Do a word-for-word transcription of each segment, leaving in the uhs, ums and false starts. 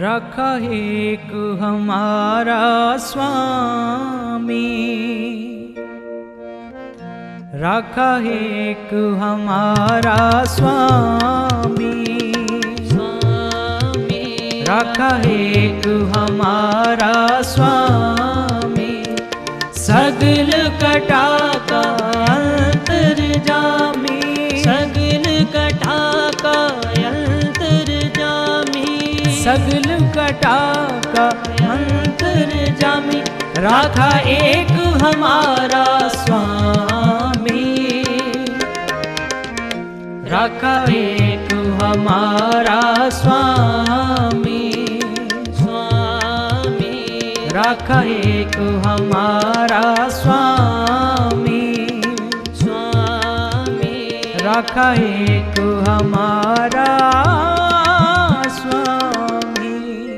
रखा एक हमारा स्वामी, रखा एक हमारा स्वामी, स्वामी रखा एक हमारा स्वामी, सगल कटा का अंतर्जामी, सगल कटा का अंतर्जामी, सगल कटा का अंतर्जामी, रखा एक हमारा स्वामी, रखा एक हमारा स्वामी, स्वामी रखा एक हमारा स्वामी, स्वामी रखा एक हमारा स्वामी।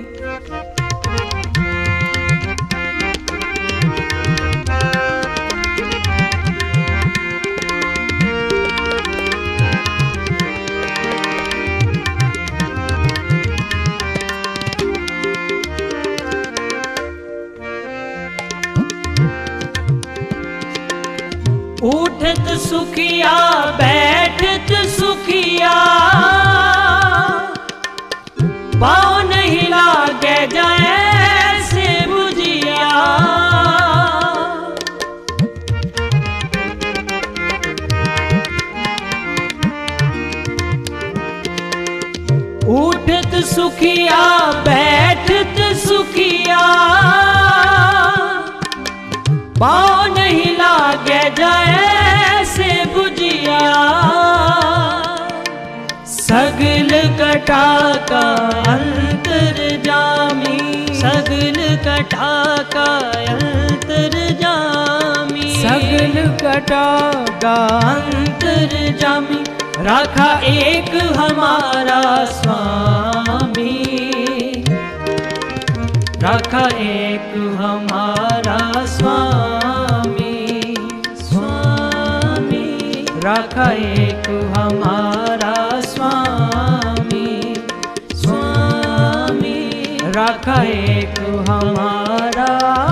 उठत सुखिया बैठत सुखिया, पाँव नहीं लागे जाए से बुझिया, उठत सुखिया बैठत सुखिया, पाँव नहीं लागे जाए से बुझिया, सगल कटा का अंतर्जामी, सगल कटा का अंतर्जामी, सगल कटा का अंतर्जामी, रखा एक हमारा स्वामी, रखा एक हमारा स्वामी, स्वामी रखा एक हमारा स्वामी, स्वामी रखा एक हमारा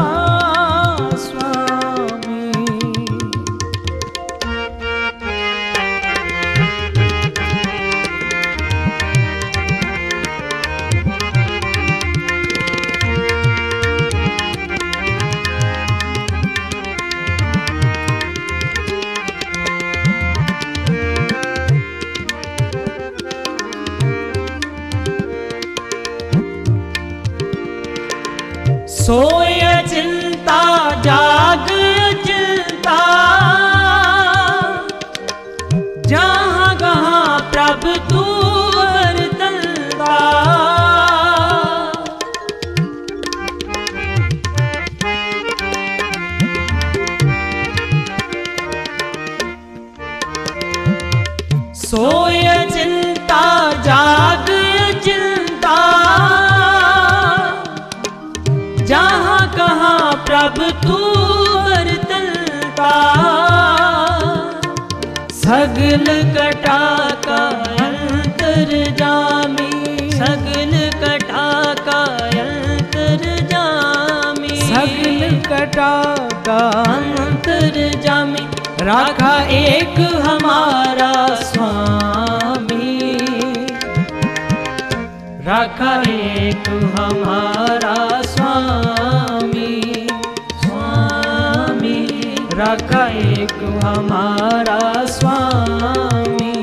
स्वामी। सोय चिंता जाग चिंता, जहाँ कहाँ प्रभु तू वर्तनता, सोय चिंता जाग चिंता, जहाँ कहाँ प्रभु तू वर्तनता, सगल कटा का अंतर्जामी, सगल कटा का अंतर्जामी, सगल कटा का अंतर्जामी, रखा एक हमारा स्वामी, रखा एक हमारा स्वामी, स्वामी रखा एक हमारा स्वामी,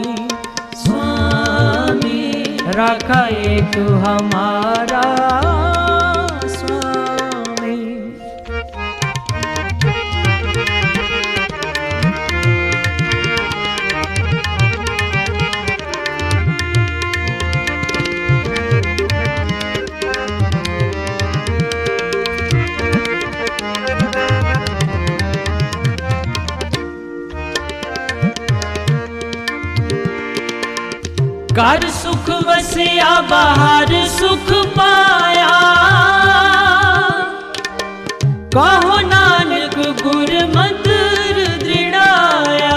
स्वामी रखा एक हमारा स्वामी। घर सुख वसिया बाहर सुख पाया, कहो नानक गुर मंत्र दृढ़ाया,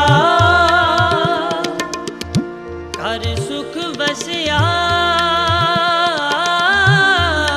घर सुख वसिया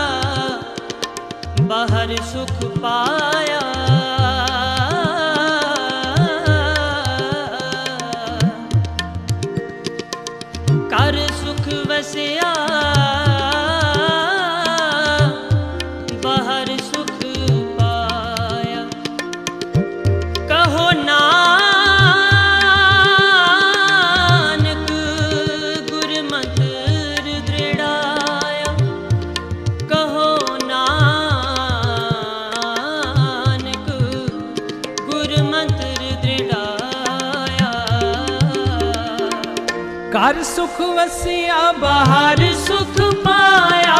कर सुख वसिया बाहर सुख पाया,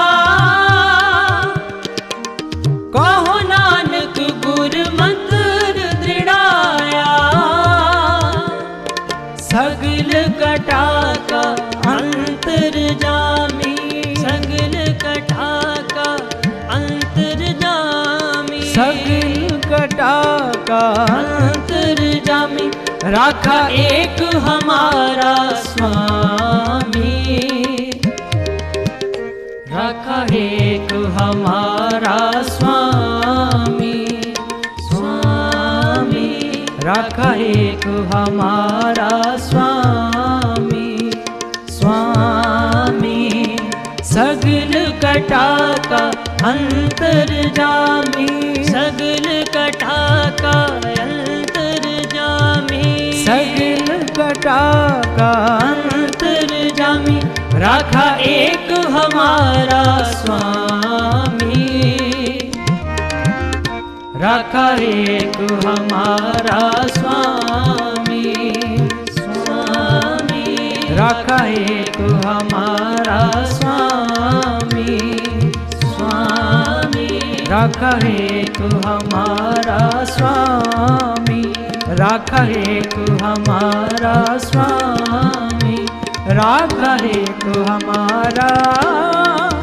कहो नानक गुर मंत्र दृढ़ाया। सगल कटा का अंतर जामी, सगल कटा का अंतर जामी, सगल कटा का अंतर जामी। राखा एक हमारा स्वामी, राखा एक हमारा स्वामी, स्वामी राखा एक हमारा स्वामी, स्वामी। सगल कटा का अंतर जामी, सगल कटा का अंतर जामी, सगल कटा का अंतर जामी। राखा एक हमारा स्वामी, राखा एक हमारा स्वामी, स्वामी राखा एक हमारा स्वामी, स्वामी राखा एक हमारा स्वामी, राखा एक हमारा स्वामी, राखा एक हमारा